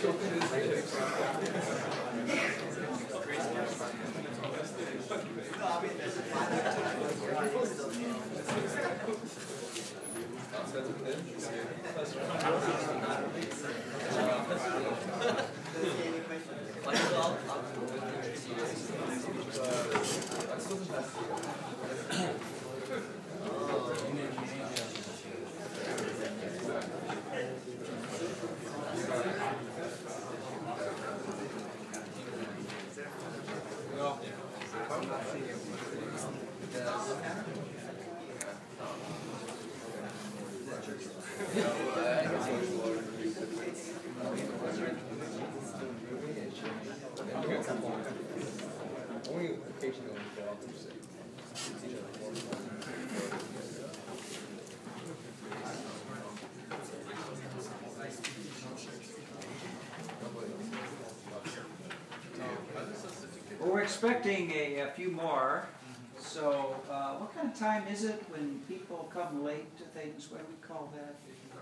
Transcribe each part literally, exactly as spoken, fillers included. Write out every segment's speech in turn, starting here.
Well, we're expecting a, a few more. So, uh, what kind of time is it when people come late to things? What do we call that?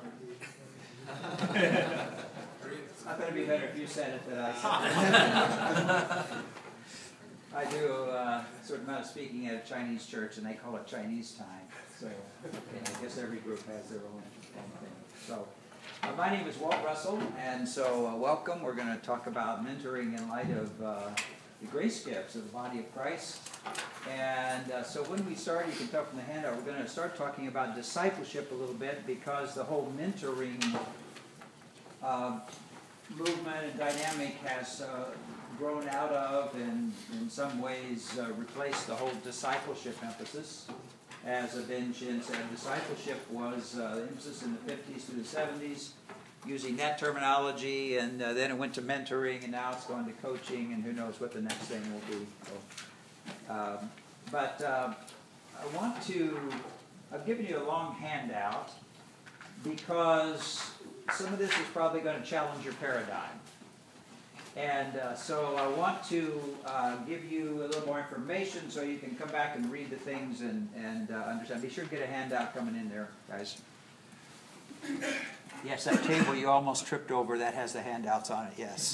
I thought it'd be better if you said it than I said it. I do uh, a certain amount of speaking at a Chinese church, and they call it Chinese time. So, okay, I guess every group has their own, own thing. So, uh, my name is Walt Russell, and so uh, welcome. We're going to talk about mentoring in light of uh, the grace gifts of the body of Christ. And uh, so when we start, you can tell from the handout, we're going to start talking about discipleship a little bit, because the whole mentoring uh, movement and dynamic has uh, grown out of and in some ways uh, replaced the whole discipleship emphasis. As Ben Shin said, discipleship was uh, emphasis in the fifties through the seventies, using that terminology, and uh, then it went to mentoring, and now it's going to coaching, and who knows what the next thing will be. So, um, but uh, I want to, I've given you a long handout because some of this is probably going to challenge your paradigm. And uh, so I want to uh, give you a little more information so you can come back and read the things and, and uh, understand. Be sure to get a handout coming in there, guys. Yes, that table you almost tripped over, that has the handouts on it, yes.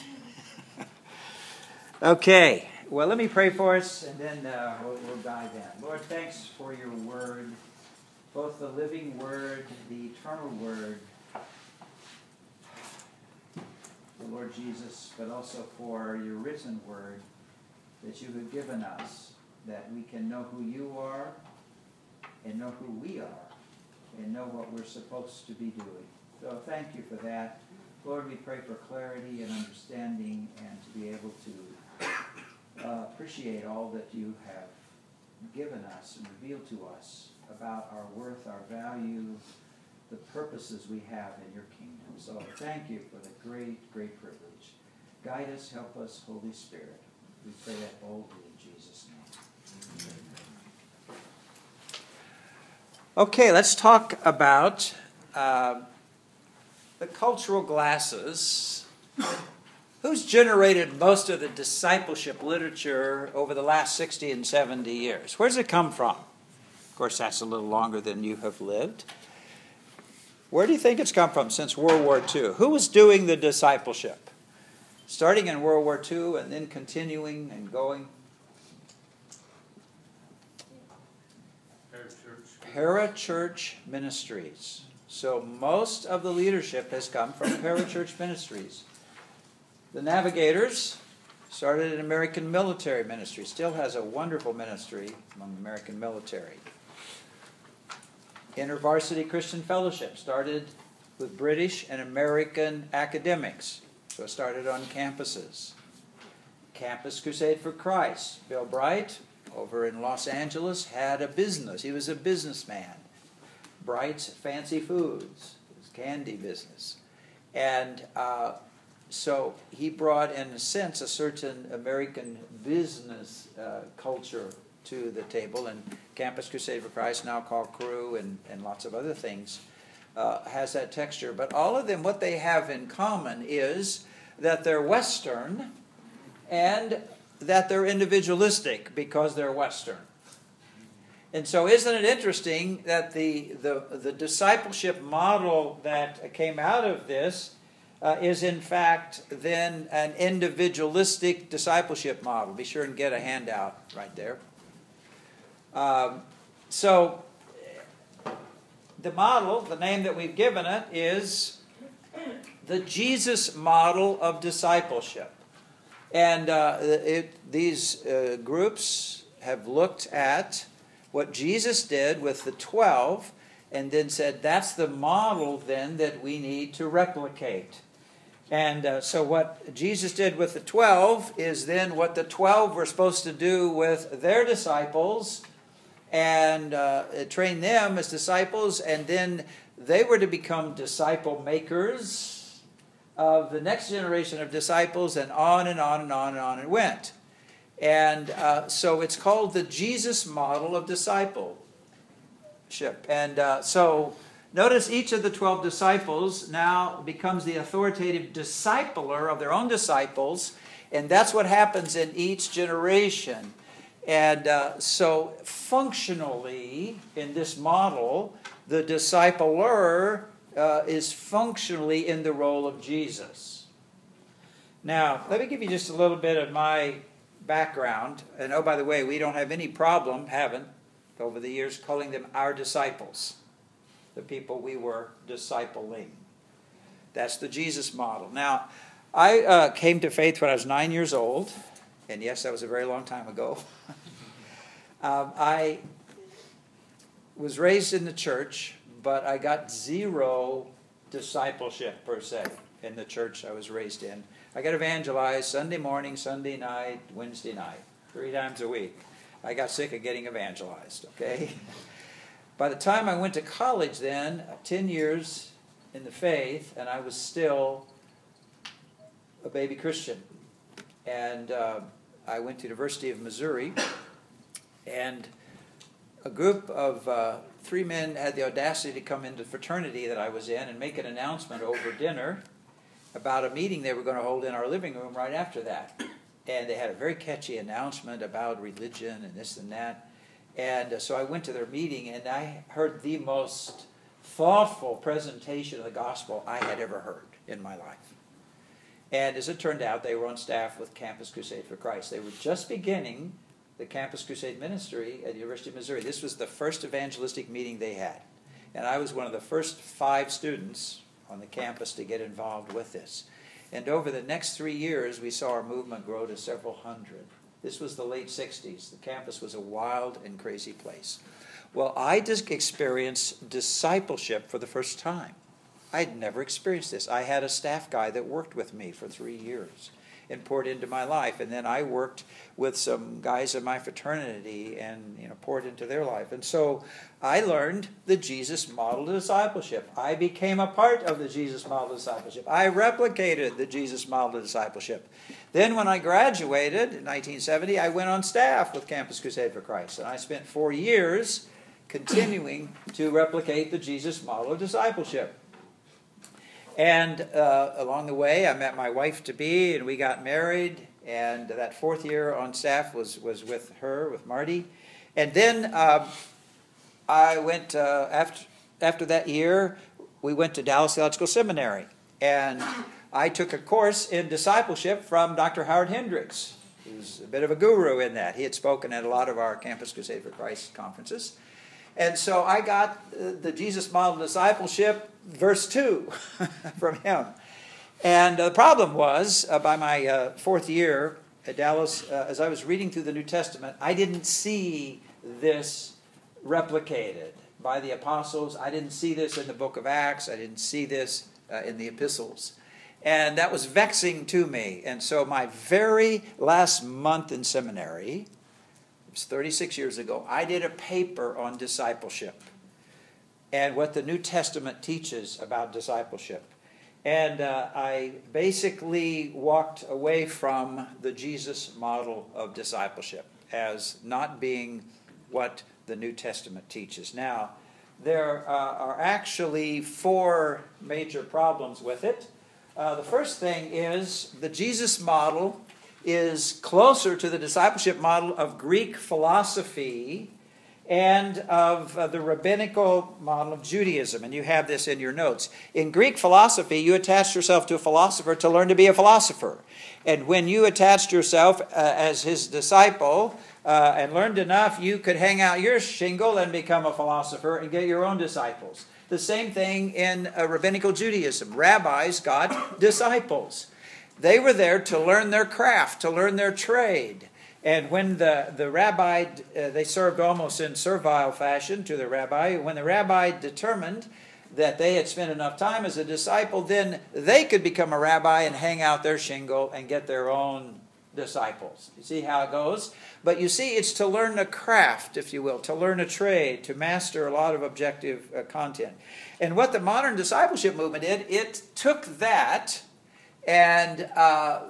Okay, well, let me pray for us, and then uh, we'll, we'll dive in. Lord, thanks for your word, both the living word, the eternal word, the Lord Jesus, but also for your written word that you have given us, that we can know who you are and know who we are and know what we're supposed to be doing. So thank you for that. Lord, we pray for clarity and understanding and to be able to uh, appreciate all that you have given us and revealed to us about our worth, our value, the purposes we have in your kingdom. So thank you for the great, great privilege. Guide us, help us, Holy Spirit. We pray that boldly in Jesus' name. Okay, let's talk about uh, the cultural glasses. Who's generated most of the discipleship literature over the last sixty and seventy years? Where does it come from? Of course, that's a little longer than you have lived. Where do you think it's come from since World War Two? Who was doing the discipleship? Starting in World War Two and then continuing and going? Parachurch Ministries. So most of the leadership has come from Parachurch Ministries. The Navigators started an American military ministry, still has a wonderful ministry among the American military. InterVarsity Christian Fellowship started with British and American academics, so it started on campuses. Campus Crusade for Christ. Bill Bright, over in Los Angeles, had a business. He was a businessman. Bright's Fancy Foods, his candy business. And uh, so he brought, in a sense, a certain American business uh, culture to the table. And Campus Crusade for Christ, now called Cru, and, and lots of other things, uh, has that texture. But all of them, what they have in common is that they're Western and that they're individualistic because they're Western. And so isn't it interesting that the, the, the discipleship model that came out of this uh, is in fact then an individualistic discipleship model. Be sure and get a handout right there. Um, so the model, the name that we've given it, is the Jesus model of discipleship. And uh, it, these uh, groups have looked at what Jesus did with the twelve and then said, that's the model then that we need to replicate. And uh, so what Jesus did with the twelve is then what the twelve were supposed to do with their disciples and uh, train them as disciples, and then they were to become disciple makers of the next generation of disciples, and on and on and on and on it went. And uh, so it's called the Jesus model of discipleship. And uh, so notice each of the twelve disciples now becomes the authoritative discipler of their own disciples, and that's what happens in each generation. And uh, so functionally, in this model, the discipler uh, is functionally in the role of Jesus. Now, let me give you just a little bit of my background. And oh, by the way, we don't have any problem, haven't, over the years, calling them our disciples, the people we were discipling. That's the Jesus model. Now, I uh, came to faith when I was nine years old. And yes, that was a very long time ago. um, I was raised in the church, but I got zero discipleship per se in the church I was raised in. I got evangelized Sunday morning, Sunday night, Wednesday night, three times a week. I got sick of getting evangelized, okay? By the time I went to college then, ten years in the faith, and I was still a baby Christian. And uh, I went to the University of Missouri, and a group of uh, three men had the audacity to come into the fraternity that I was in and make an announcement over dinner about a meeting they were going to hold in our living room right after that. And they had a very catchy announcement about religion and this and that. And uh, so I went to their meeting, and I heard the most thoughtful presentation of the gospel I had ever heard in my life. And as it turned out, they were on staff with Campus Crusade for Christ. They were just beginning the Campus Crusade ministry at the University of Missouri. This was the first evangelistic meeting they had. And I was one of the first five students on the campus to get involved with this. And over the next three years, we saw our movement grow to several hundred. This was the late sixties. The campus was a wild and crazy place. Well, I just experienced discipleship for the first time. I'd never experienced this. I had a staff guy that worked with me for three years and poured into my life. And then I worked with some guys in my fraternity and, you know, poured into their life. And so I learned the Jesus model of discipleship. I became a part of the Jesus model of discipleship. I replicated the Jesus model of discipleship. Then when I graduated in nineteen seventy, I went on staff with Campus Crusade for Christ. And I spent four years continuing to replicate the Jesus model of discipleship. And uh, along the way, I met my wife-to-be, and we got married. And that fourth year on staff was, was with her, with Marty. And then uh, I went, uh, after, after that year, we went to Dallas Theological Seminary. And I took a course in discipleship from Doctor Howard Hendricks. He was a bit of a guru in that. He had spoken at a lot of our Campus Crusade for Christ conferences. And so I got uh, the Jesus model of discipleship, verse two, from him. And uh, the problem was, uh, by my uh, fourth year at Dallas, uh, as I was reading through the New Testament, I didn't see this replicated by the apostles. I didn't see this in the book of Acts. I didn't see this uh, in the epistles. And that was vexing to me. And so my very last month in seminary, it was thirty-six years ago, I did a paper on discipleship and what the New Testament teaches about discipleship. And uh, I basically walked away from the Jesus model of discipleship as not being what the New Testament teaches. Now, there uh, are actually four major problems with it. Uh, the first thing is the Jesus model is closer to the discipleship model of Greek philosophy and of uh, the rabbinical model of Judaism. And you have this in your notes. In Greek philosophy, you attached yourself to a philosopher to learn to be a philosopher. And when you attached yourself uh, as his disciple uh, and learned enough, you could hang out your shingle and become a philosopher and get your own disciples. The same thing in uh, rabbinical Judaism. Rabbis got disciples. They were there to learn their craft, to learn their trade. And when the, the rabbi, uh, they served almost in servile fashion to the rabbi. When the rabbi determined that they had spent enough time as a disciple, then they could become a rabbi and hang out their shingle and get their own disciples. You see how it goes? But you see, it's to learn a craft, if you will, to learn a trade, to master a lot of objective uh, content. And what the modern discipleship movement did, it took that and uh,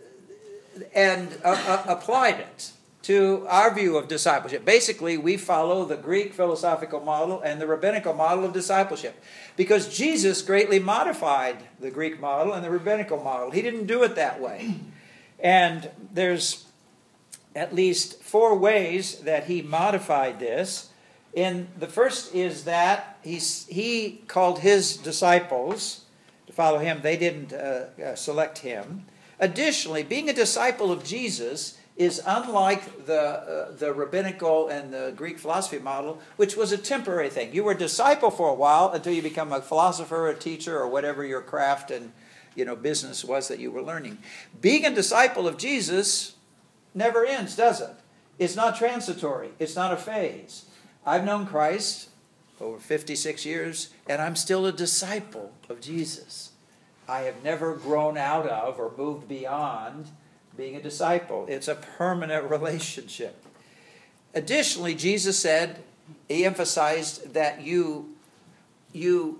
and uh, uh, applied it to our view of discipleship. Basically, we follow the Greek philosophical model and the rabbinical model of discipleship, because Jesus greatly modified the Greek model and the rabbinical model. He didn't do it that way. And there's at least four ways that he modified this. And the first is that he, he called his disciples to follow him. They didn't uh, uh, select him. Additionally, being a disciple of Jesus is unlike the, uh, the rabbinical and the Greek philosophy model, which was a temporary thing. You were a disciple for a while until you become a philosopher, a teacher, or whatever your craft and you know, business was that you were learning. Being a disciple of Jesus never ends, does it? It's not transitory. It's not a phase. I've known Christ over fifty-six years, and I'm still a disciple of Jesus. I have never grown out of or moved beyond being a disciple. It's a permanent relationship. Additionally, Jesus said, he emphasized that you, you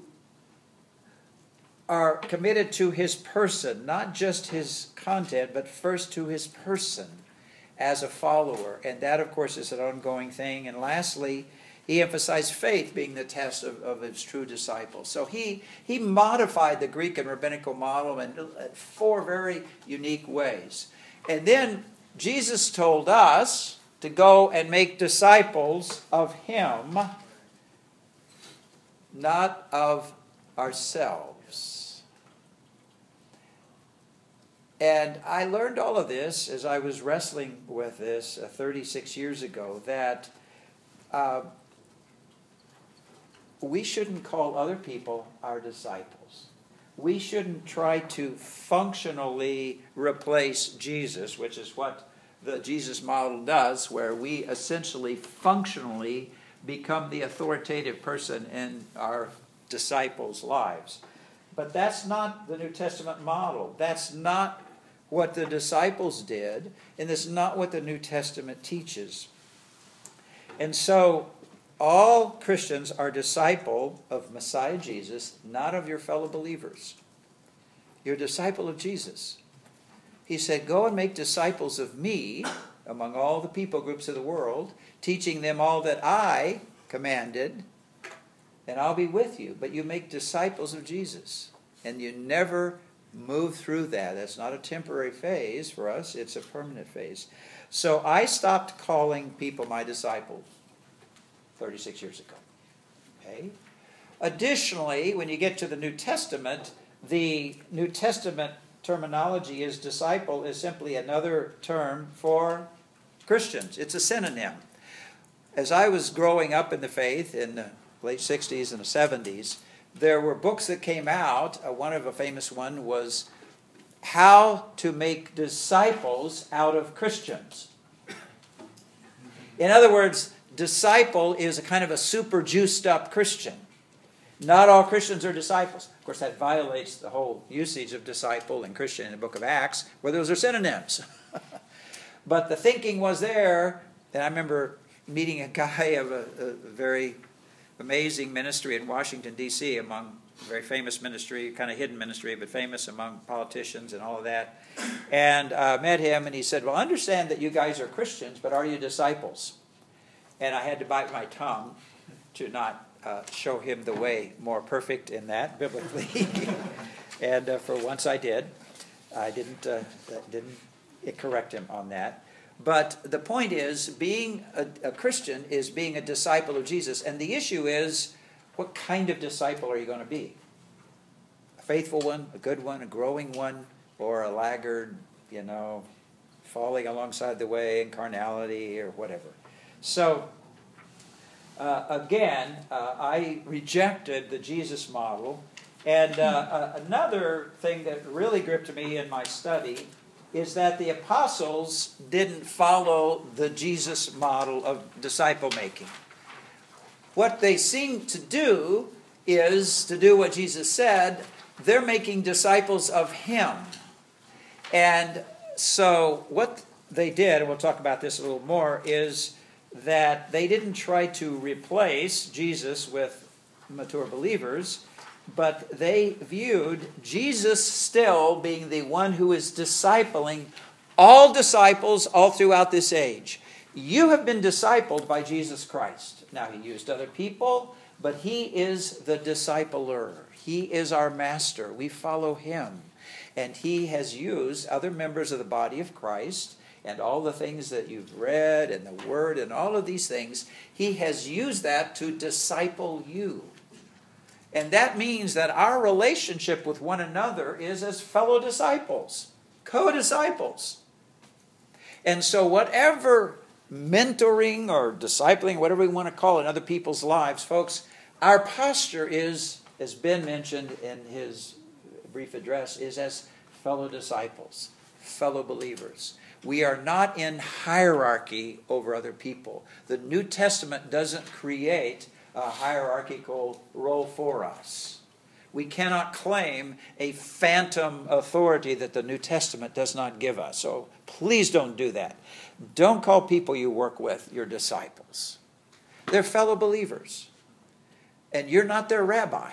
are committed to his person, not just his content, but first to his person as a follower. And that, of course, is an ongoing thing. And lastly, he emphasized faith being the test of, of his true disciples. So he, he modified the Greek and rabbinical model in four very unique ways. And then Jesus told us to go and make disciples of him, not of ourselves. And I learned all of this as I was wrestling with this uh, thirty-six years ago, that uh, we shouldn't call other people our disciples. We shouldn't try to functionally replace Jesus, which is what the Jesus model does, where we essentially functionally become the authoritative person in our disciples' lives. But that's not the New Testament model. That's not what the disciples did, and that's not what the New Testament teaches. And so all Christians are disciple of Messiah Jesus, not of your fellow believers. You're a disciple of Jesus. He said, go and make disciples of me among all the people groups of the world, teaching them all that I commanded, and I'll be with you. But you make disciples of Jesus, and you never move through that. That's not a temporary phase for us. It's a permanent phase. So I stopped calling people my disciples thirty-six years ago. Okay. Additionally, when you get to the New Testament, the New Testament terminology is disciple is simply another term for Christians. It's a synonym. As I was growing up in the faith in the late sixties and the seventies, there were books that came out. Uh, one of a famous one was How to Make Disciples Out of Christians. In other words, disciple is a kind of a super juiced up Christian. Not all Christians are disciples. Of course, that violates the whole usage of disciple and Christian in the book of Acts, where those are synonyms. But the thinking was there, and I remember meeting a guy of a, a very amazing ministry in Washington, D C, among a very famous ministry, kind of hidden ministry, but famous among politicians and all of that. And I uh, met him, and he said, well, I understand that you guys are Christians, but are you disciples? And I had to bite my tongue to not uh, show him the way more perfect in that, biblically. And uh, for once I did. I didn't, uh, didn't correct him on that. But the point is, being a, a Christian is being a disciple of Jesus. And the issue is, what kind of disciple are you going to be? A faithful one, a good one, a growing one, or a laggard, you know, falling alongside the way in carnality or whatever. So, uh, again, uh, I rejected the Jesus model. And uh, uh, another thing that really gripped me in my study is that the apostles didn't follow the Jesus model of disciple making. What they seem to do is to do what Jesus said. They're making disciples of Him. And so what they did, and we'll talk about this a little more, is that they didn't try to replace Jesus with mature believers, but they viewed Jesus still being the one who is discipling all disciples all throughout this age. You have been discipled by Jesus Christ. Now, He used other people, but He is the discipler. He is our master. We follow Him. And He has used other members of the body of Christ and all the things that you've read and the Word and all of these things. He has used that to disciple you. And that means that our relationship with one another is as fellow disciples, co-disciples. And so whatever mentoring or discipling, whatever we want to call it in other people's lives, folks, our posture is, as Ben mentioned in his brief address, is as fellow disciples, fellow believers. We are not in hierarchy over other people. The New Testament doesn't create a hierarchical role for us. We cannot claim a phantom authority that the New Testament does not give us. So please don't do that. Don't call people you work with your disciples. They're fellow believers. And you're not their rabbi.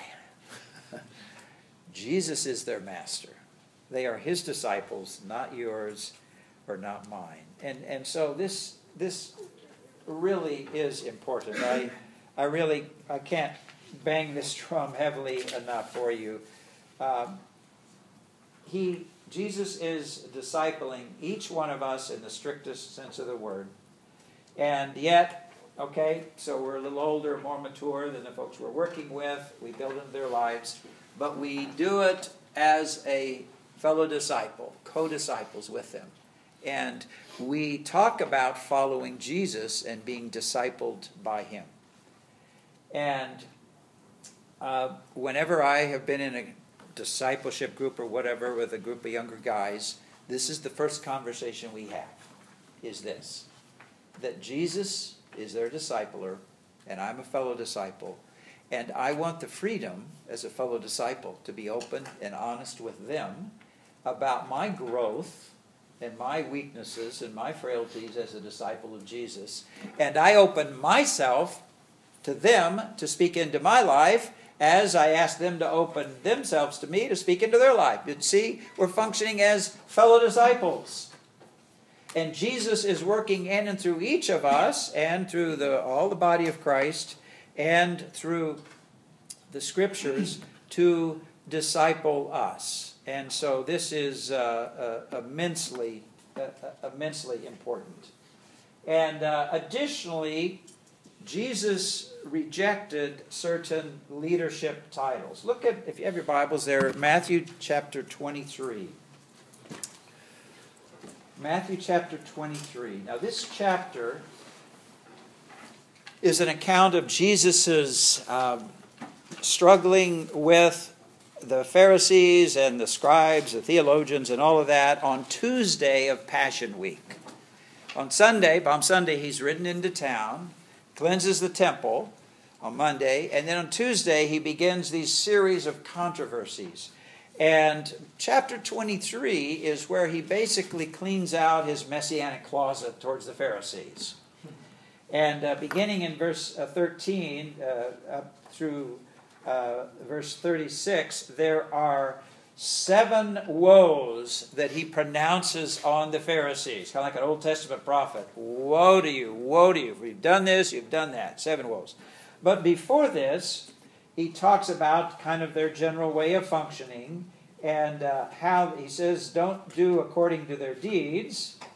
Jesus is their master. They are His disciples, not yours or not mine. And and so this this really is important. I I really, I can't bang this drum heavily enough for you. Um, he, Jesus is discipling each one of us in the strictest sense of the word. And yet, okay, so we're a little older, more mature than the folks we're working with. We build into their lives. But we do it as a fellow disciple, co-disciples with them. And we talk about following Jesus and being discipled by Him. And uh, whenever I have been in a discipleship group or whatever with a group of younger guys, this is the first conversation we have, is this. That Jesus is their discipler, and I'm a fellow disciple, and I want the freedom as a fellow disciple to be open and honest with them about my growth and my weaknesses and my frailties as a disciple of Jesus. And I open myself to them to speak into my life as I ask them to open themselves to me to speak into their life. You see, we're functioning as fellow disciples. And Jesus is working in and through each of us and through the all the body of Christ and through the Scriptures to disciple us. And so this is uh, uh, immensely, uh, immensely important. And uh, additionally, Jesus rejected certain leadership titles. Look at, if you have your Bibles there, Matthew chapter twenty-three. Matthew chapter twenty-three. Now this chapter is an account of Jesus' um, struggling with the Pharisees and the scribes, the theologians, and all of that on Tuesday of Passion Week. On Sunday, Palm Sunday, he's ridden into town, cleanses the temple on Monday, and then on Tuesday he begins these series of controversies. And chapter twenty-three is where he basically cleans out his messianic closet towards the Pharisees. And uh, beginning in verse uh, thirteen uh, up through uh, verse thirty-six, there are seven woes that he pronounces on the Pharisees. Kind of like an Old Testament prophet. Woe to you, woe to you. If you've done this, you've done that. Seven woes. But before this, he talks about kind of their general way of functioning and uh, how, he says, don't do according to their deeds,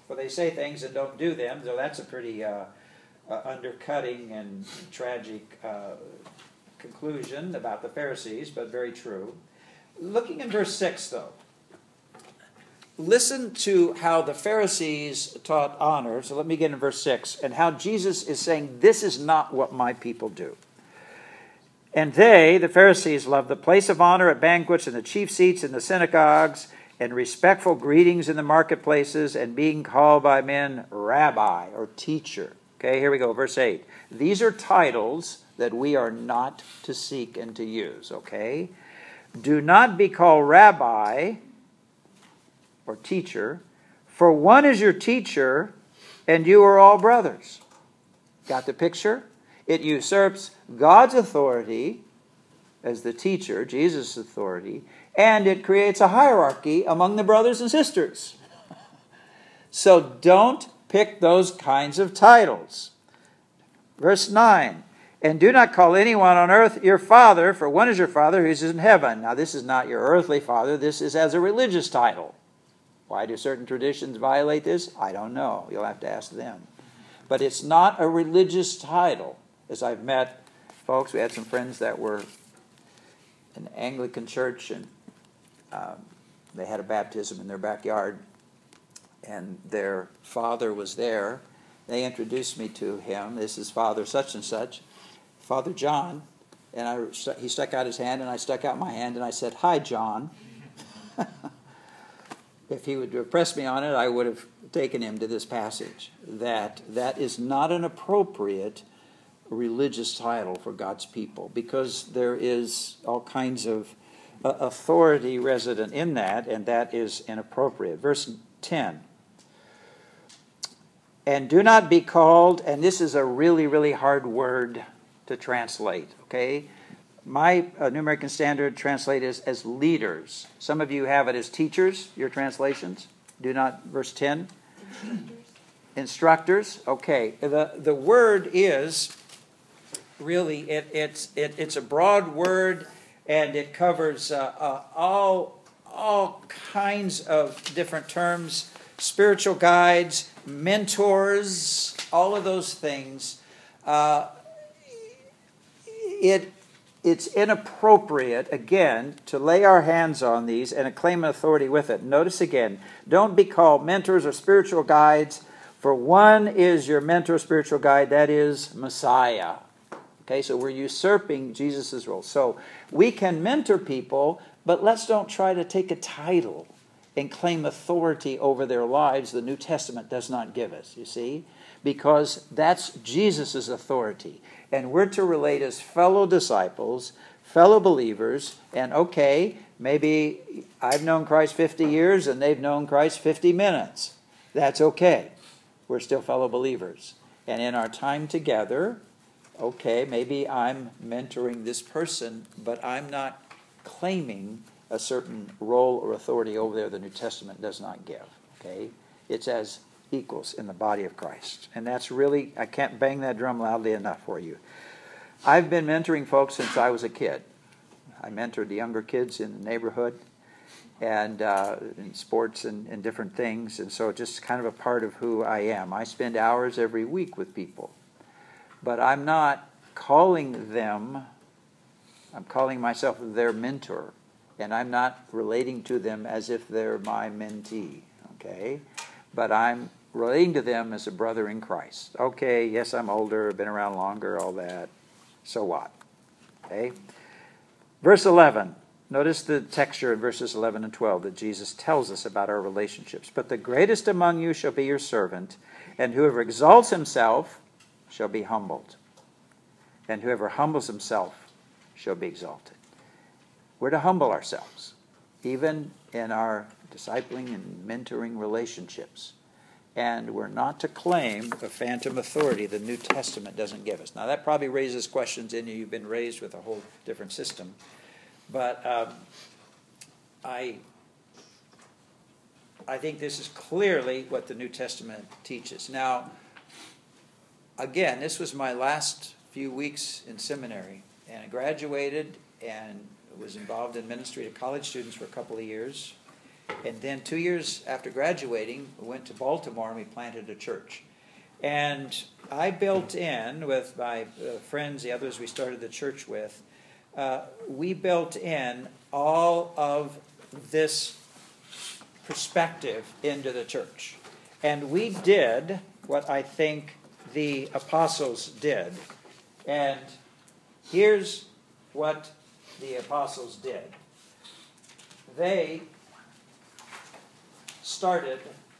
For they say things and don't do them, so that's a pretty uh, uh, undercutting and tragic uh, conclusion about the Pharisees, but very true. Looking in verse six, though, listen to how the Pharisees taught honor. So let me get in verse six, and how Jesus is saying, this is not what my people do. And they, the Pharisees, loved the place of honor at banquets and the chief seats in the synagogues and respectful greetings in the marketplaces and being called by men rabbi or teacher. Okay, here we go, verse eight. These are titles that we are not to seek and to use, okay? Do not be called rabbi or teacher, for one is your teacher and you are all brothers. Got the picture? It usurps God's authority as the teacher, Jesus' authority, and it creates a hierarchy among the brothers and sisters. So don't pick those kinds of titles. Verse nine, and do not call anyone on earth your father, for one is your father who is in heaven. Now this is not your earthly father, this is as a religious title. Why do certain traditions violate this? I don't know. You'll have to ask them. But it's not a religious title. As I've met folks, we had some friends that were in the Anglican church, and um, they had a baptism in their backyard, and their father was there. They introduced me to him. This is Father such and such, Father John. And I, he stuck out his hand, and I stuck out my hand, and I said, "Hi, John." If he would have pressed me on it, I would have taken him to this passage. That that is not an appropriate religious title for God's people, because there is all kinds of uh, authority resident in that, and that is inappropriate. Verse ten. And do not be called, and this is a really, really hard word to translate, okay? My uh, New American Standard translates as, as leaders. Some of you have it as teachers, your translations. Do not, verse ten. Instructors. Instructors, okay. The, the word is really, it, it's, it, it's a broad word, and it covers uh, uh, all, all kinds of different terms, spiritual guides, mentors, all of those things. Uh, it It's inappropriate, again, to lay our hands on these and claim authority with it. Notice again, don't be called mentors or spiritual guides, for one is your mentor, spiritual guide, that is Messiah. Okay, so we're usurping Jesus' role. So we can mentor people, but let's don't try to take a title and claim authority over their lives the New Testament does not give us, you see? Because that's Jesus' authority. And we're to relate as fellow disciples, fellow believers, and okay, maybe I've known Christ fifty years and they've known Christ fifty minutes. That's okay. We're still fellow believers. And in our time together, okay, maybe I'm mentoring this person, but I'm not claiming a certain role or authority over there the New Testament does not give. Okay? It's as equals in the body of Christ. And that's really, I can't bang that drum loudly enough for you. I've been mentoring folks since I was a kid. I mentored the younger kids in the neighborhood and uh, in sports and, and different things. And so it's just kind of a part of who I am. I spend hours every week with people. But I'm not calling them, I'm calling myself their mentor. And I'm not relating to them as if they're my mentee. Okay? But I'm relating to them as a brother in Christ. Okay, yes, I'm older, been around longer, all that. So what? Okay? Verse eleven. Notice the texture in verses eleven and twelve that Jesus tells us about our relationships. But the greatest among you shall be your servant, and whoever exalts himself shall be humbled, and whoever humbles himself shall be exalted. We're to humble ourselves, even in our discipling and mentoring relationships. And we're not to claim a phantom authority the New Testament doesn't give us. Now, that probably raises questions in you. You've been raised with a whole different system. But um, I, I think this is clearly what the New Testament teaches. Now, again, this was my last few weeks in seminary. And I graduated and was involved in ministry to college students for a couple of years. And then two years after graduating, we went to Baltimore and we planted a church. And I built in with my uh, friends, the others we started the church with, uh, we built in all of this perspective into the church. And we did what I think the apostles did. And here's what the apostles did. They started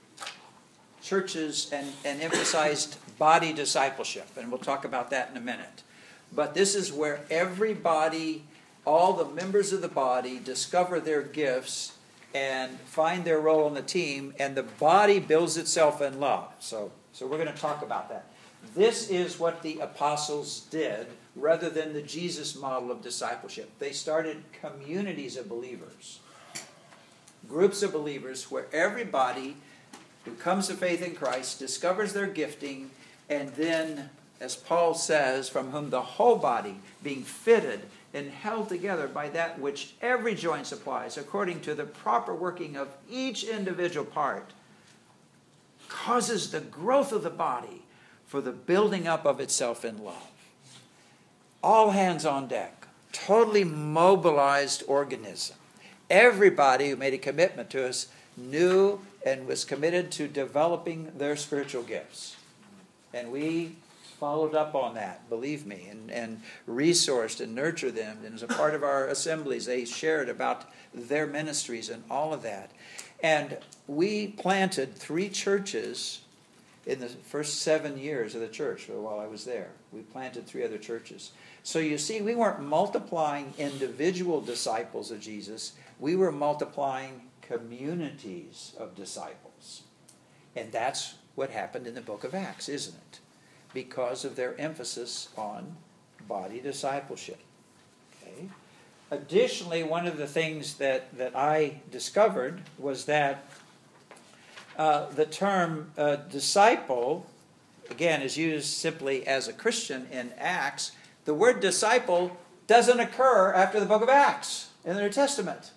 churches and, and emphasized body discipleship. And we'll talk about that in a minute. But this is where everybody, all the members of the body, discover their gifts and find their role in the team, and the body builds itself in love. So, so we're going to talk about that. This is what the apostles did rather than the Jesus model of discipleship. They started communities of believers, groups of believers where everybody who comes to faith in Christ discovers their gifting, and then, as Paul says, from whom the whole body, being fitted and held together by that which every joint supplies, according to the proper working of each individual part, causes the growth of the body for the building up of itself in love. All hands on deck, totally mobilized organism. Everybody who made a commitment to us knew and was committed to developing their spiritual gifts. And we followed up on that, believe me, and, and resourced and nurtured them. And as a part of our assemblies, they shared about their ministries and all of that. And we planted three churches in the first seven years of the church while I was there. We planted three other churches. So you see, we weren't multiplying individual disciples of Jesus. We were multiplying communities of disciples. And that's what happened in the book of Acts, isn't it? Because of their emphasis on body discipleship. Okay. Additionally, one of the things that, that I discovered was that uh, the term uh, disciple, again, is used simply as a Christian in Acts. The word disciple doesn't occur after the book of Acts in the New Testament.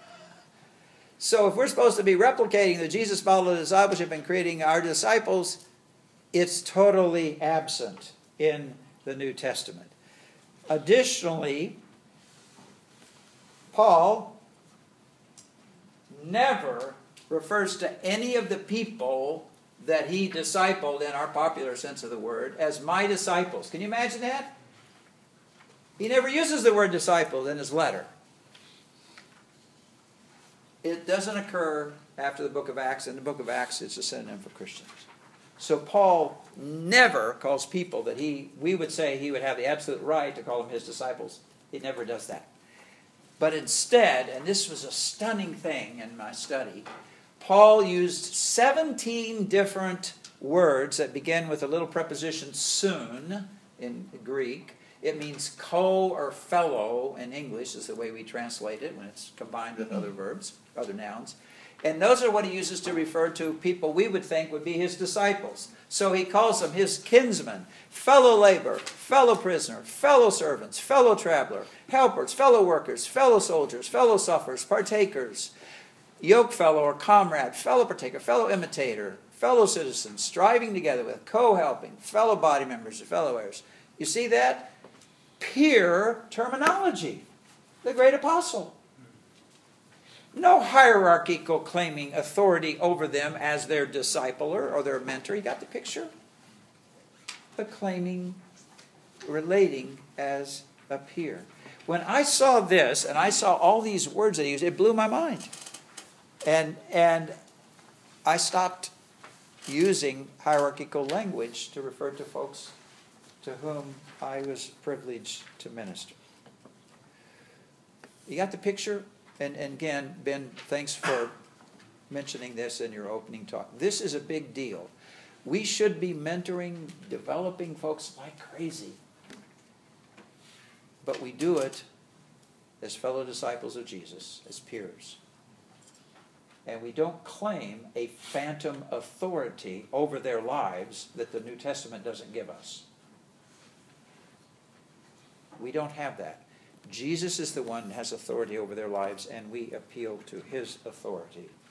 So if we're supposed to be replicating the Jesus model of discipleship and creating our disciples, it's totally absent in the New Testament. Additionally, Paul never refers to any of the people that he discipled, in our popular sense of the word, as my disciples. Can you imagine that? He never uses the word disciple in his letter. It doesn't occur after the book of Acts. In the book of Acts, it's a synonym for Christians. So Paul never calls people that he, we would say he would have the absolute right to call them his disciples. He never does that. But instead, and this was a stunning thing in my study, Paul used seventeen different words that begin with a little preposition soon in Greek. It means co or fellow in English, is the way we translate it when it's combined with other verbs, other nouns. And those are what he uses to refer to people we would think would be his disciples. So he calls them his kinsmen, fellow laborer, fellow prisoner, fellow servants, fellow traveler, helpers, fellow workers, fellow soldiers, fellow sufferers, partakers, yoke fellow or comrade, fellow partaker, fellow imitator, fellow citizens, striving together with, co-helping, fellow body members, fellow heirs. You see that? Peer terminology. The great apostle. No hierarchical claiming authority over them as their discipler or their mentor. You got the picture? But claiming, relating as a peer. When I saw this, and I saw all these words that he used, it blew my mind. And, and I stopped using hierarchical language to refer to folks to whom I was privileged to minister. You got the picture? And, and again, Ben, thanks for mentioning this in your opening talk. This is a big deal. We should be mentoring, developing folks like crazy. But we do it as fellow disciples of Jesus, as peers. And we don't claim a phantom authority over their lives that the New Testament doesn't give us. We don't have that. Jesus is the one that has authority over their lives, and we appeal to his authority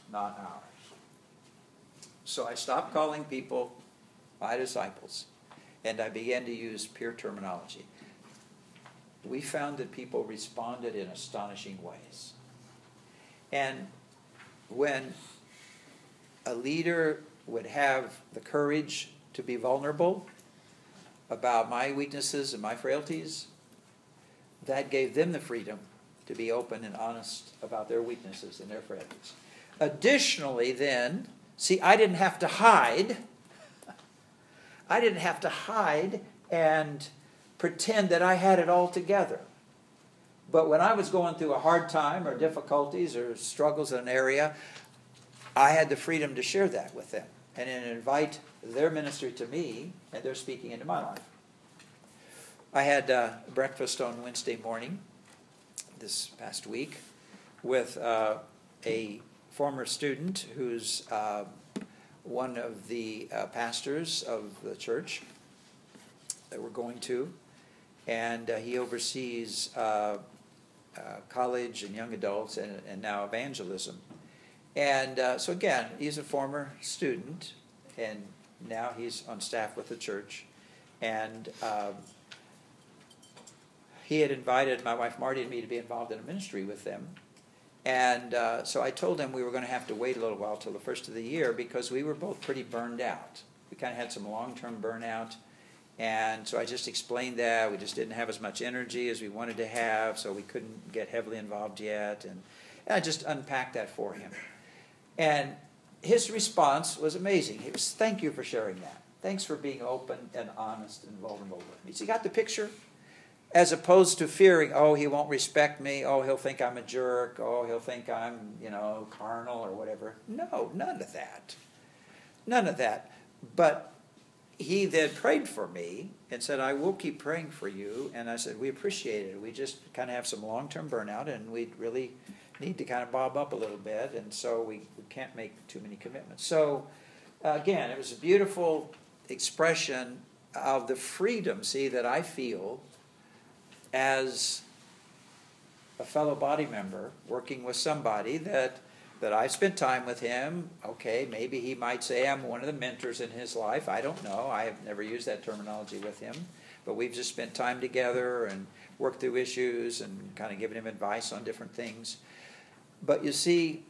not ours. So I stopped calling people my disciples, and I began to use peer terminology. We found that people responded in astonishing ways. And when a leader would have the courage to be vulnerable about my weaknesses and my frailties, that gave them the freedom to be open and honest about their weaknesses and their frailties. Additionally, then, see, I didn't have to hide. I didn't have to hide and pretend that I had it all together. But when I was going through a hard time or difficulties or struggles in an area, I had the freedom to share that with them and then invite their ministry to me and their speaking into my life. I had uh, breakfast on Wednesday morning this past week with uh, a former student who's uh, one of the uh, pastors of the church that we're going to, and uh, he oversees uh, uh, college and young adults and, and now evangelism. And uh, so again, he's a former student, and now he's on staff with the church. And um, he had invited my wife Marty and me to be involved in a ministry with them. And uh, so I told him we were going to have to wait a little while till the first of the year because we were both pretty burned out. We kind of had some long-term burnout. And so I just explained that. We just didn't have as much energy as we wanted to have, so we couldn't get heavily involved yet. And, and I just unpacked that for him. And his response was amazing. He was, thank you for sharing that. Thanks for being open and honest and vulnerable with me. So you got the picture? As opposed to fearing, oh, he won't respect me. Oh, he'll think I'm a jerk. Oh, he'll think I'm, you know, carnal or whatever. No, none of that. None of that. But he then prayed for me and said, I will keep praying for you. And I said, we appreciate it. We just kind of have some long-term burnout, and we really need to kind of bob up a little bit, and so we, we can't make too many commitments. So, uh, again, it was a beautiful expression of the freedom, see, that I feel as a fellow body member working with somebody that that I spent time with him. Okay, maybe he might say I'm one of the mentors in his life. I don't know. I have never used that terminology with him. But we've just spent time together and worked through issues and kind of given him advice on different things. But you see,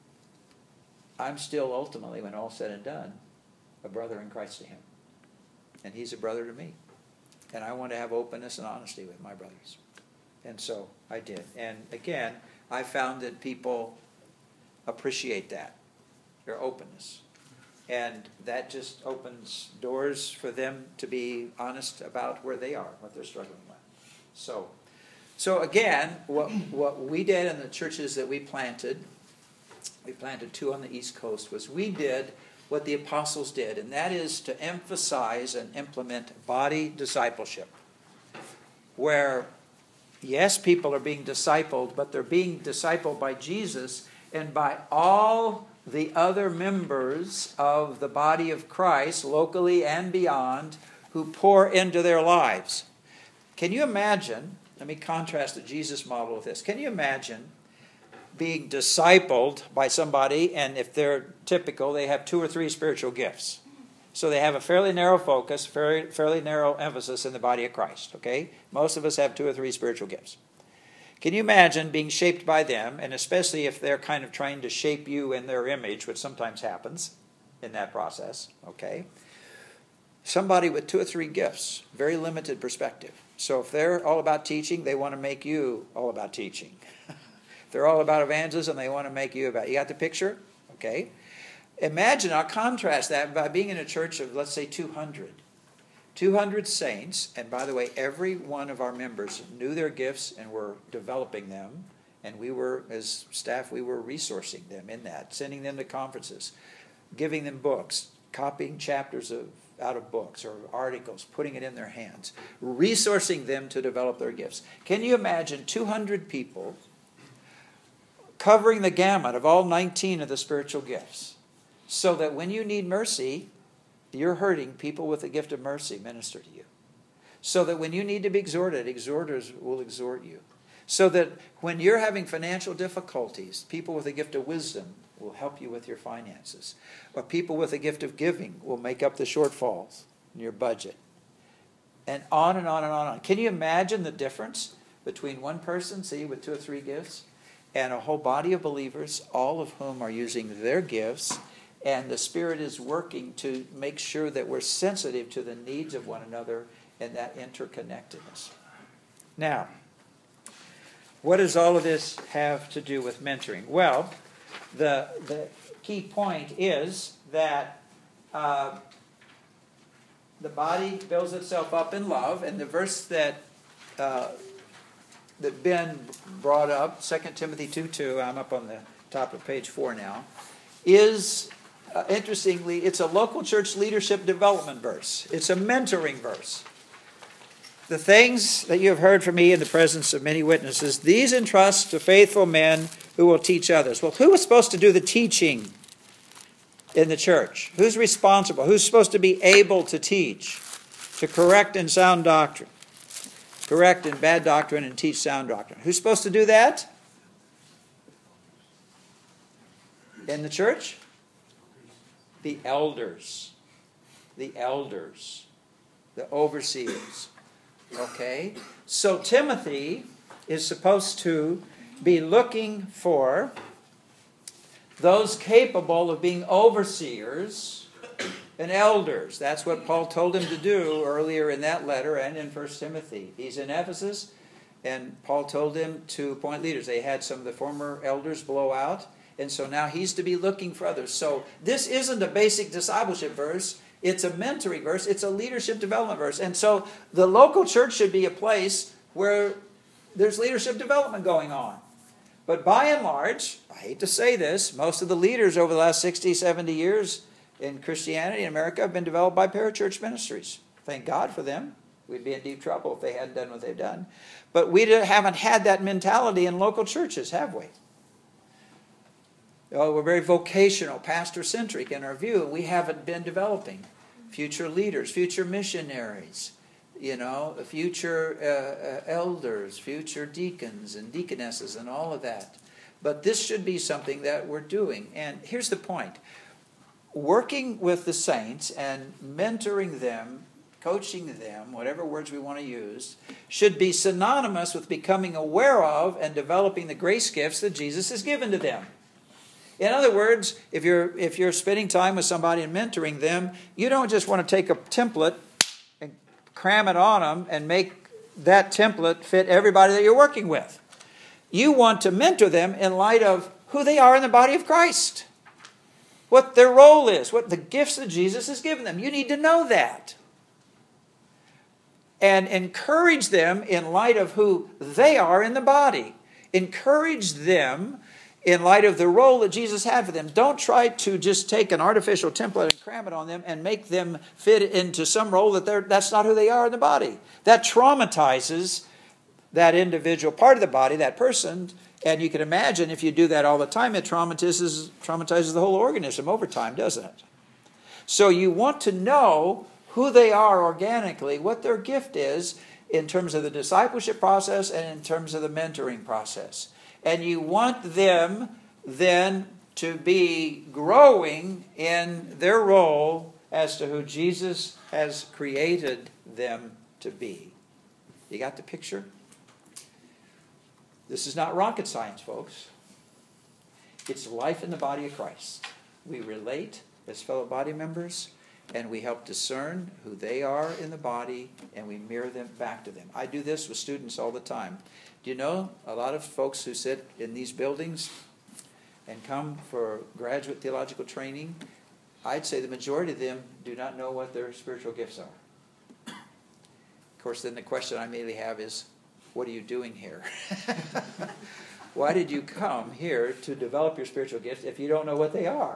I'm still ultimately, when all's said and done, a brother in Christ to him. And he's a brother to me. And I want to have openness and honesty with my brothers. And so I did. And again, I found that people appreciate that, their openness. And that just opens doors for them to be honest about where they are, what they're struggling with. So, so again, what, what we did in the churches that we planted, we planted two on the East Coast, was we did what the apostles did, and that is to emphasize and implement body discipleship, where, yes, people are being discipled, but they're being discipled by Jesus and by all the other members of the body of Christ, locally and beyond, who pour into their lives. Can you imagine, let me contrast the Jesus model with this, can you imagine being discipled by somebody, and if they're typical, they have two or three spiritual gifts. So they have a fairly narrow focus, fairly, fairly narrow emphasis in the body of Christ, okay? Most of us have two or three spiritual gifts. Can you imagine being shaped by them, and especially if they're kind of trying to shape you in their image, which sometimes happens in that process, okay? Somebody with two or three gifts, very limited perspective. So if they're all about teaching, they want to make you all about teaching. If they're all about evangelism, they want to make you about... You got the picture? Okay. Imagine, I'll contrast that by being in a church of, let's say, two hundred. two hundred saints, and by the way, every one of our members knew their gifts and were developing them, and we were, as staff, we were resourcing them in that, sending them to conferences, giving them books, copying chapters of out of books or articles, putting it in their hands, resourcing them to develop their gifts. Can you imagine two hundred people covering the gamut of all nineteen of the spiritual gifts, so that when you need mercy, you're hurting, people with the gift of mercy minister to you. So that when you need to be exhorted, exhorters will exhort you. So that when you're having financial difficulties, people with the gift of wisdom will help you with your finances. Or people with a gift of giving will make up the shortfalls in your budget. And on and on and on and on. Can you imagine the difference between one person, see, with two or three gifts, and a whole body of believers, all of whom are using their gifts, and the Spirit is working to make sure that we're sensitive to the needs of one another and that interconnectedness. Now, what does all of this have to do with mentoring? Well, the, the key point is that uh, the body builds itself up in love, and the verse that uh, that Ben brought up, Second Timothy two two, I'm up on the top of page four now, is, uh, interestingly, it's a local church leadership development verse. It's a mentoring verse. The things that you have heard from me in the presence of many witnesses, these entrust to faithful men who will teach others. Well, who is supposed to do the teaching in the church? Who's responsible? Who's supposed to be able to teach, to correct in sound doctrine, correct in bad doctrine and teach sound doctrine? Who's supposed to do that in the church? The elders. The elders. The overseers. Okay? So Timothy is supposed to be looking for those capable of being overseers and elders. That's what Paul told him to do earlier in that letter and in First Timothy. He's in Ephesus, and Paul told him to appoint leaders. They had some of the former elders blow out, and so now he's to be looking for others. So this isn't a basic discipleship verse. It's a mentoring verse. It's a leadership development verse. And so the local church should be a place where there's leadership development going on. But by and large, I hate to say this, most of the leaders over the last sixty, seventy years in Christianity in America have been developed by parachurch ministries. Thank God for them. We'd be in deep trouble if they hadn't done what they've done. But we haven't had that mentality in local churches, have we? Oh, we're very vocational, pastor-centric in our view, and we haven't been developing future leaders, future missionaries, you know, future uh, uh, elders, future deacons and deaconesses and all of that. But this should be something that we're doing. And here's the point. Working with the saints and mentoring them, coaching them, whatever words we want to use, should be synonymous with becoming aware of and developing the grace gifts that Jesus has given to them. In other words, if you're if you're spending time with somebody and mentoring them, you don't just want to take a template and cram it on them and make that template fit everybody that you're working with. You want to mentor them in light of who they are in the body of Christ, what their role is, what the gifts that Jesus has given them. You need to know that. And encourage them in light of who they are in the body. Encourage them in light of the role that Jesus had for them. Don't try to just take an artificial template and cram it on them and make them fit into some role that they're, that's not who they are in the body. That traumatizes that individual part of the body, that person, and you can imagine if you do that all the time, it traumatizes, traumatizes the whole organism over time, doesn't it? So you want to know who they are organically, what their gift is in terms of the discipleship process and in terms of the mentoring process. And you want them then to be growing in their role as to who Jesus has created them to be. You got the picture? This is not rocket science, folks. It's life in the body of Christ. We relate as fellow body members, and we help discern who they are in the body, and we mirror them back to them. I do this with students all the time. Do you know a lot of folks who sit in these buildings and come for graduate theological training, I'd say the majority of them do not know what their spiritual gifts are. Of course, then the question I immediately have is, what are you doing here? Why did you come here to develop your spiritual gifts if you don't know what they are?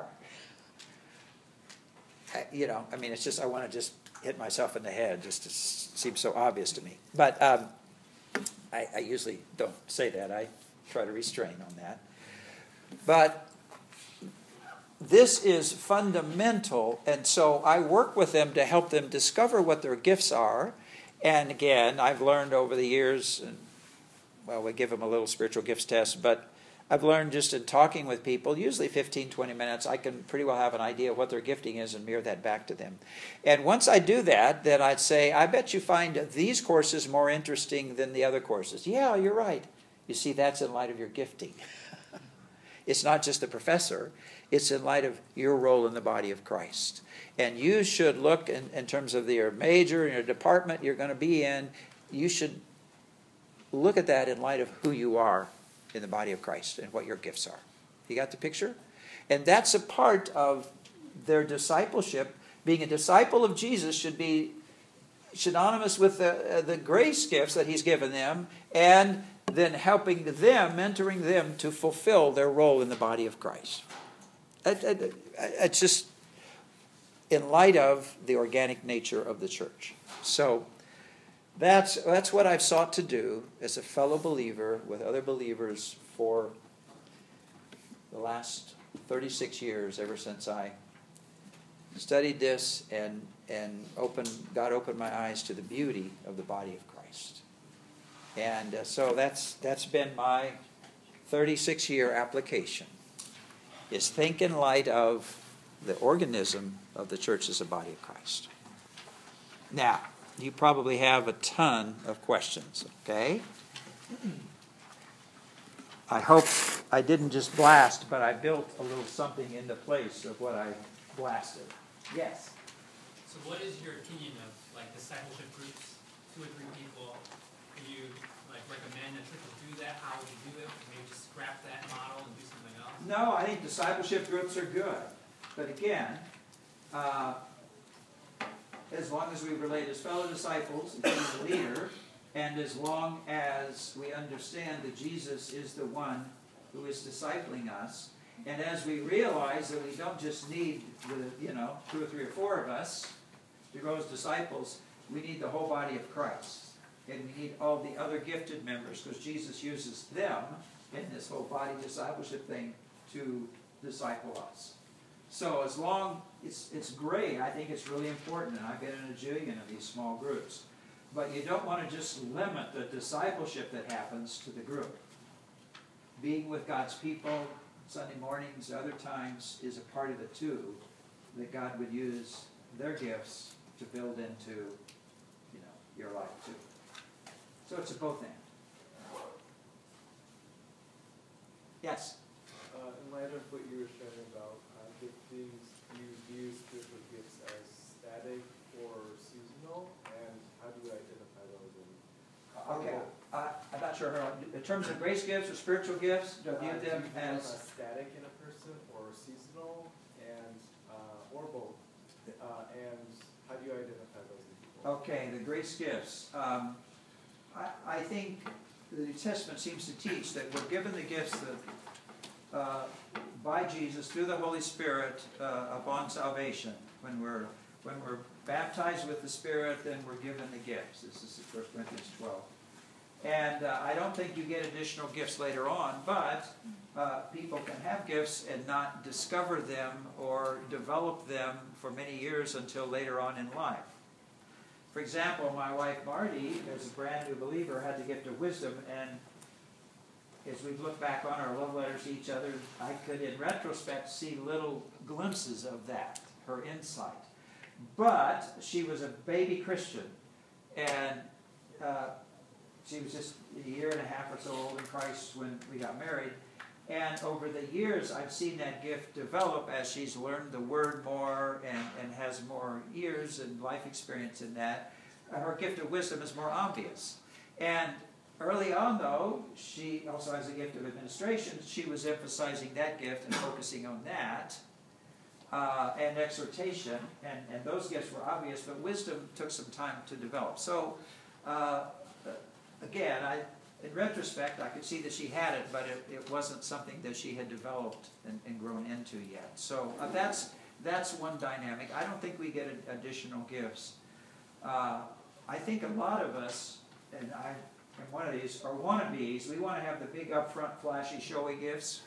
I, you know, I mean, it's just, I want to just hit myself in the head, just it seems so obvious to me. But um, I, I usually don't say that. I try to restrain on that. But this is fundamental, and so I work with them to help them discover what their gifts are. And again, I've learned over the years, and, well, we give them a little spiritual gifts test, but I've learned just in talking with people, usually fifteen, twenty minutes, I can pretty well have an idea of what their gifting is and mirror that back to them. And once I do that, then I'd say, I bet you find these courses more interesting than the other courses. Yeah, you're right. You see, that's in light of your gifting. It's not just the professor. It's in light of your role in the body of Christ. And you should look in, in terms of your major and your department you're going to be in, you should look at that in light of who you are in the body of Christ and what your gifts are. You got the picture? And that's a part of their discipleship. Being a disciple of Jesus should be synonymous with the, uh, the grace gifts that he's given them, and then helping them, mentoring them to fulfill their role in the body of Christ. It, it, it's just in light of the organic nature of the church. So that's, that's what I've sought to do as a fellow believer with other believers for the last thirty-six years, ever since I studied this and, and opened, God opened my eyes to the beauty of the body of Christ. And uh, so that's that's been my thirty-six year application, is think in light of the organism of the church as a body of Christ. Now, you probably have a ton of questions, okay? I hope I didn't just blast, but I built a little something into place of what I blasted. Yes? So what is your opinion of like discipleship groups, two or three people? Can you like recommend that churches do that? How would you do it? Maybe just scrap that model and do something else? No, I think discipleship groups are good. But again, uh, as long as we relate as fellow disciples and to the leader, and as long as we understand that Jesus is the one who is discipling us, and as we realize that we don't just need the, you know, two or three or four of us to grow as disciples, we need the whole body of Christ. And we need all the other gifted members, because Jesus uses them in this whole body discipleship thing to disciple us. So as long, it's, it's great, I think it's really important, and I've been in a jillion of these small groups. But you don't want to just limit the discipleship that happens to the group. Being with God's people, Sunday mornings, other times, is a part of it too, that God would use their gifts to build into, you know, your life too. So it's a both end. Yes? Uh, in light of what you were sharing about uh, giftings, do you view spiritual gifts as static or seasonal, and how do you identify those? In Okay, uh, I'm not sure. In terms of grace gifts or spiritual gifts, do I view uh, them do you view as... them as static in a person, or seasonal, and uh, or both? Uh, and how do you identify those in people? Okay, the grace gifts. Um, I, I think the New Testament seems to teach that we're given the gifts that, uh, by Jesus through the Holy Spirit uh, upon salvation. When we're when we're baptized with the Spirit, then we're given the gifts. This is First Corinthians twelve. And uh, I don't think you get additional gifts later on, but uh, people can have gifts and not discover them or develop them for many years until later on in life. For example, my wife Marty, as a brand new believer, had the gift of wisdom, and as we look back on our love letters to each other, I could, in retrospect, see little glimpses of that, her insight. But she was a baby Christian, and uh, she was just a year and a half or so old in Christ when we got married. And over the years, I've seen that gift develop as she's learned the Word more and, and has more years and life experience in that. Her gift of wisdom is more obvious. And early on, though, she also has a gift of administration. She was emphasizing that gift and focusing on that. Uh, and exhortation, and, and those gifts were obvious, but wisdom took some time to develop. So, uh, again, I, in retrospect, I could see that she had it, but it, it wasn't something that she had developed and, and grown into yet. So uh, that's, that's one dynamic. I don't think we get additional gifts. Uh, I think a lot of us, and I am one of these, are wannabes. We want to have the big upfront, flashy, showy gifts,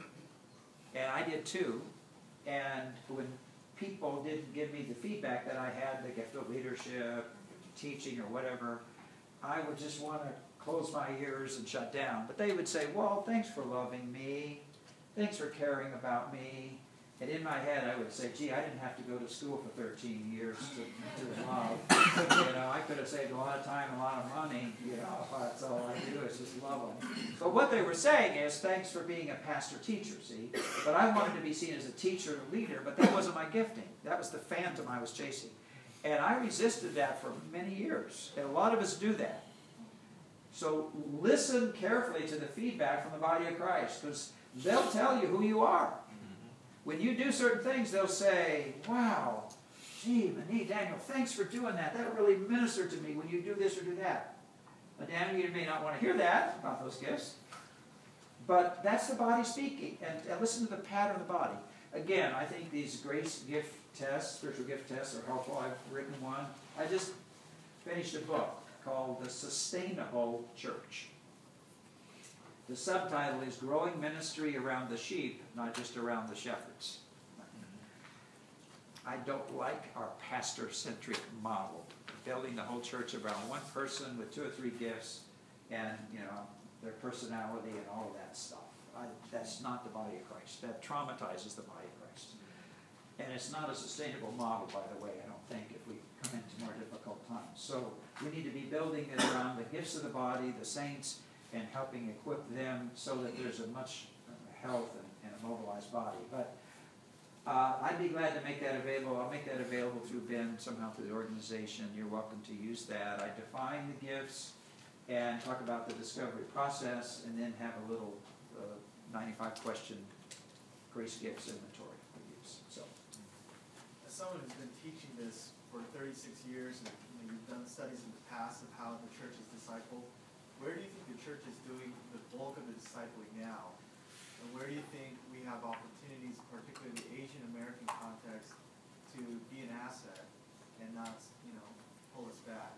and I did too. And when people didn't give me the feedback that I had, the gift of leadership, teaching, or whatever, I would just want to close my ears and shut down. But they would say, well, thanks for loving me. Thanks for caring about me. And in my head, I would say, gee, I didn't have to go to school for thirteen years to, to love. You know, I could have saved a lot of time, a lot of money, you know, if that's all I do is just love them. But what they were saying is, thanks for being a pastor-teacher, see? But I wanted to be seen as a teacher and a leader, but that wasn't my gifting. That was the phantom I was chasing. And I resisted that for many years. And a lot of us do that. So listen carefully to the feedback from the body of Christ, because they'll tell you who you are. When you do certain things, they'll say, wow, gee, Mani, Daniel, thanks for doing that. That really ministered to me when you do this or do that. Now, Daniel, you may not want to hear that about those gifts, but that's the body speaking. And, and listen to the pattern of the body. Again, I think these grace gift tests, spiritual gift tests, are helpful. I've written one. I just finished a book called The Sustainable Church. The subtitle is Growing Ministry Around the Sheep, Not Just Around the Shepherds. I don't like our pastor-centric model, building the whole church around one person with two or three gifts and, you know, their personality and all of that stuff. I, that's not the body of Christ. That traumatizes the body of Christ. And it's not a sustainable model, by the way, I don't think, if we come into more difficult times. So we need to be building it around the gifts of the body, the saints, and helping equip them so that there's a much health and, and a mobilized body. But uh, I'd be glad to make that available. I'll make that available through Ben, somehow through the organization. You're welcome to use that. I define the gifts and talk about the discovery process, and then have a little uh, ninety-five question grace gifts inventory for use. So, as someone who's been teaching this for thirty-six years, and you know, you've done studies in the past of how the church is discipled, where do you think the church is doing the bulk of the discipling now? And where do you think we have opportunities, particularly in the Asian American context, to be an asset and not, you know, pull us back?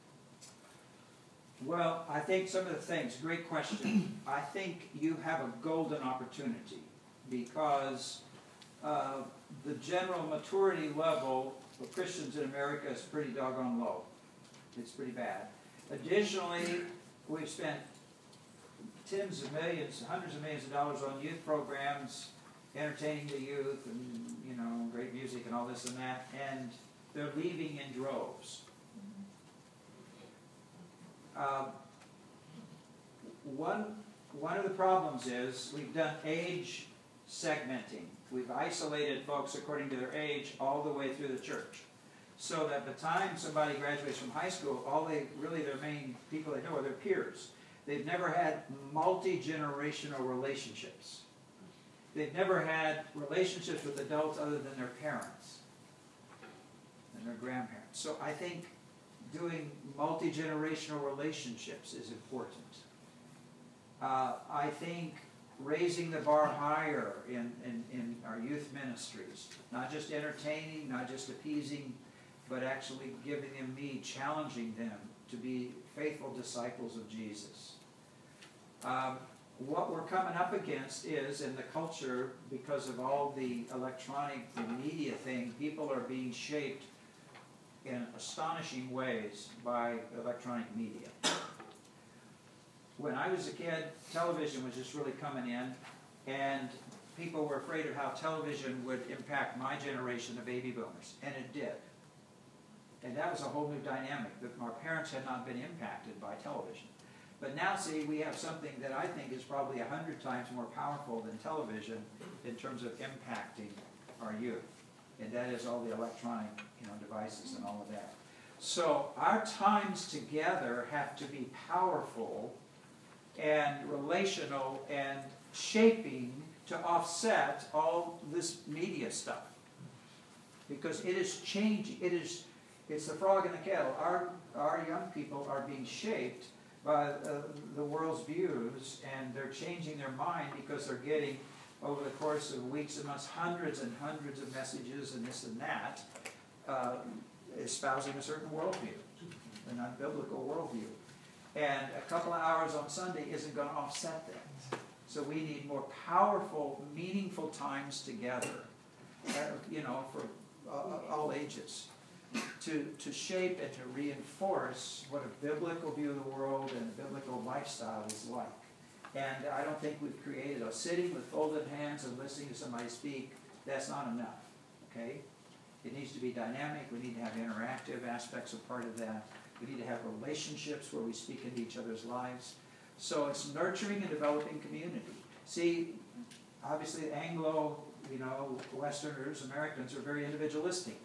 well, I think some of the things, great question. I think you have a golden opportunity because uh, the general maturity level of Christians in America is pretty doggone low. It's pretty bad. Additionally, we've spent tens of millions, hundreds of millions of dollars on youth programs, entertaining the youth, and you know, great music and all this and that, and they're leaving in droves. Uh, one one of the problems is we've done age segmenting. We've isolated folks according to their age all the way through the church. So that by the time somebody graduates from high school, all they really, their main people they know are their peers. They've never had multi-generational relationships. They've never had relationships with adults other than their parents and their grandparents. So I think doing multi-generational relationships is important. Uh, I think raising the bar higher in, in, in our youth ministries, not just entertaining, not just appeasing, but actually giving them need, challenging them to be faithful disciples of Jesus. Um, what we're coming up against is, in the culture, because of all the electronic and media thing, people are being shaped in astonishing ways by electronic media. When I was a kid, television was just really coming in, and people were afraid of how television would impact my generation of baby boomers, and it did. And that was a whole new dynamic, that our parents had not been impacted by television. But now, see, we have something that I think is probably a hundred times more powerful than television in terms of impacting our youth. And that is all the electronic, you know, devices and all of that. So our times together have to be powerful and relational and shaping to offset all this media stuff. Because it is changing. It is, it's the frog in the kettle. Our, our young people are being shaped by uh, the world's views, and they're changing their mind because they're getting, over the course of weeks and months, hundreds and hundreds of messages and this and that, uh, espousing a certain worldview, an unbiblical worldview. And a couple of hours on Sunday isn't going to offset that. So we need more powerful, meaningful times together, uh, you know, for uh, all ages. to, to shape and to reinforce what a biblical view of the world and a biblical lifestyle is like. And I don't think we've created a sitting with folded hands and listening to somebody speak. That's not enough, okay? It needs to be dynamic. We need to have interactive aspects of part of that. We need to have relationships where we speak into each other's lives. So it's nurturing and developing community. See, obviously Anglo, you know, Westerners, Americans are very individualistic.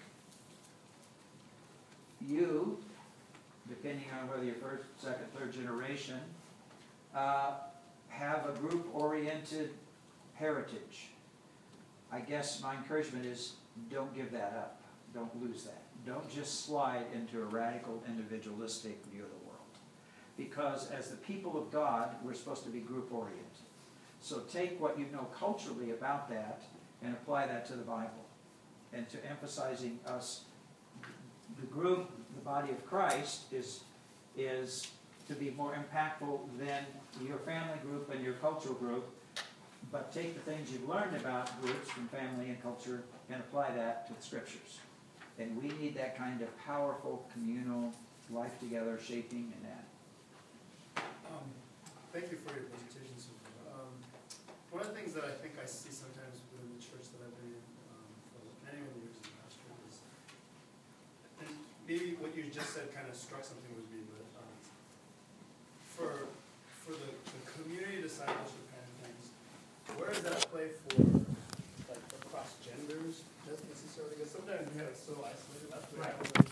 You, depending on whether you're first, second, third generation, uh, have a group-oriented heritage. I guess my encouragement is don't give that up. Don't lose that. Don't just slide into a radical individualistic view of the world. Because as the people of God, we're supposed to be group-oriented. So take what you know culturally about that and apply that to the Bible. And to emphasizing us, the group, the body of Christ, is, is to be more impactful than your family group and your cultural group. But take the things you've learned about groups from family and culture and apply that to the scriptures. And we need that kind of powerful communal life together shaping and that. Um, thank you for your presentation, Susan. Um, one of the things that I think I see sometimes within the church that I've been in um, for many, many years as a pastor is, and maybe what you just said kind of struck something with me, but um, for for the, the community discipleship kind of things, where does that play for like across genders? Doesn't necessarily, because sometimes we have it so isolated. That's what Right. happens.